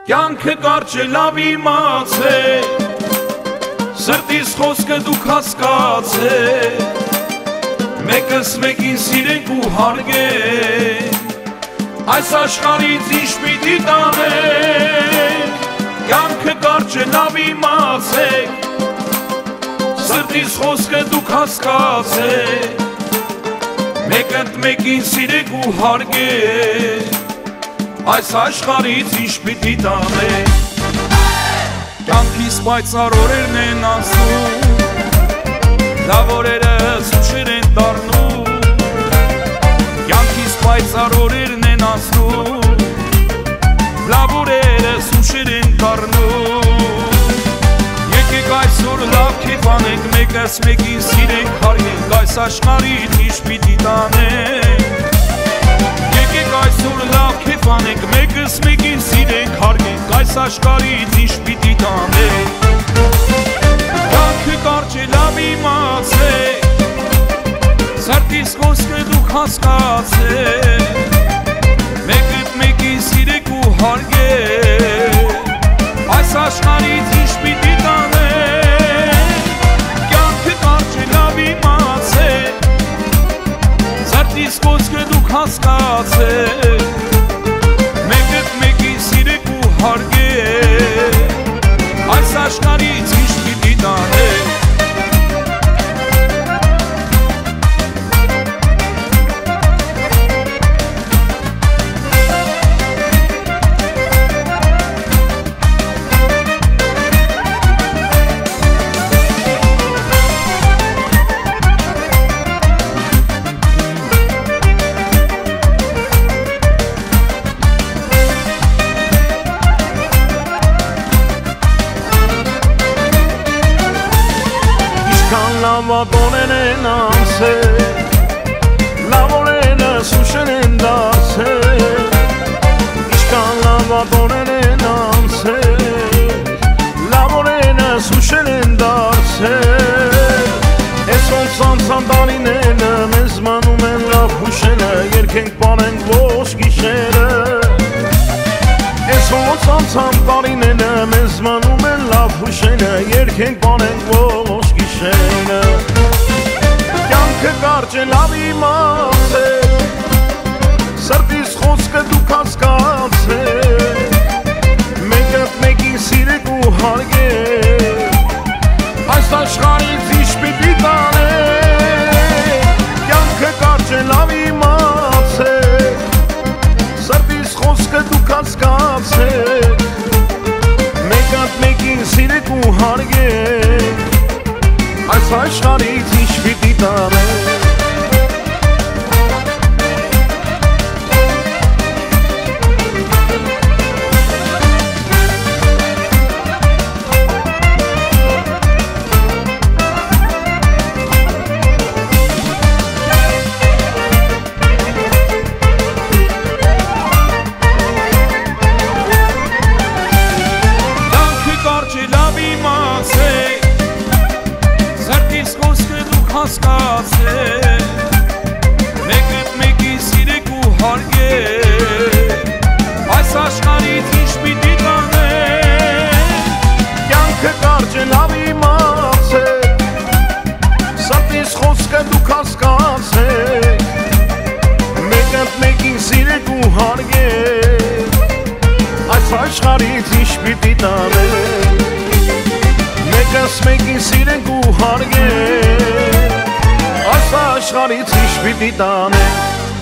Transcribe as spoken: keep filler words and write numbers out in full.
Կյանքը կարճ է լավ իմացեք, սրտիս խոսքը դուք հասկացեք, մեկս մեկին սիրենք ու հարգենք, այս աշխարհից ինչ պիտի տանենք։ Կյանքը կարճ է լավ իմացեք, սրտիս խոսքը դուք հասկացեք, մեկըդ մեկին սիրենք ու հարգենք, այս աշխարհից ինչ պիտի տանենք։ Կյանքիս պայծառ օրերն են անցնում, լավ օրերս ուշեր են դառնում, կյանքիս պայծառ օրերն են անցնում, լավ օրերս ուշեր են դառնում։ Եկեք այսօր լավ քեֆ անենք, մեկս մեկին սիրենք, հարգենք, այս աշխարհից ինչ պիտի տանենք։ Եկեք այսօր լավ քեֆ անենք, մեկս մեկին սիրենք, հարգենք, այս աշխարհից ինչ պիտի տանենք։ Կյանքը կարճ է լավ իմացեք, սրտիս խոսքը դուք հասկացեք, մեկըդ մեկին սիրեք ու հարգեք, այս աշխարհից ինչ պիտի տանենք։ Կյանքը կարճ է լավ իմացեք, սրտիս խոսքը դուք հասկացեք, մեկըդ մեկին սիրեք ու հարգեք, այս աշխարհից ինչ պիտի տանենք։ Լավատորեն են անցել, լավ օրերս ուշեր են դարձել, ինչքան լավատորեն են անցել, լավ օրերս ուշեր են դարձել, ես ոնց անցան տարիները, մեզ մնում են լավ հուշերը, երգենք պարենք ողջ գիշերը, ես ոնց անցան տարիները, մեզ մնում են լավ հուշերը, երգենք պարենք ողջ գիշերը։ Կյանքը կարճ է լավ իմացեք, սրտիս խոսքը դուք հասկացեք, մեկըդ մեկին սիրեք ու հարգեք, այս աշխարհից ինչ պիտի տանենք։ Կյանքը կարճ է լավ իմացեք, սրտիս խոսքը դուք հասկացեք, մեկըդ մեկին սիրեք ու հարգեք, այս աշխարհից ինչ պիտի տանենք։ Կյանքը կարճ է լավ իմացեք, սրտիս խոսքը դուք հասկացեք, մեկըդ մեկին սիրեք ու հարգեք, այս աշխարհից ինչ պիտի տանենք։ Կյանքը կարճ է լավ իմացեք, սրտիս խոսքը դուք հասկացեք, մեկըդ մեկին սիրեք ու հարգեք, այս աշխարհից ինչ պիտի տանենք։ Մեկս մեկին սիրենք ու հարգենք, այս աշխարհից ինչ պիտի տանենք։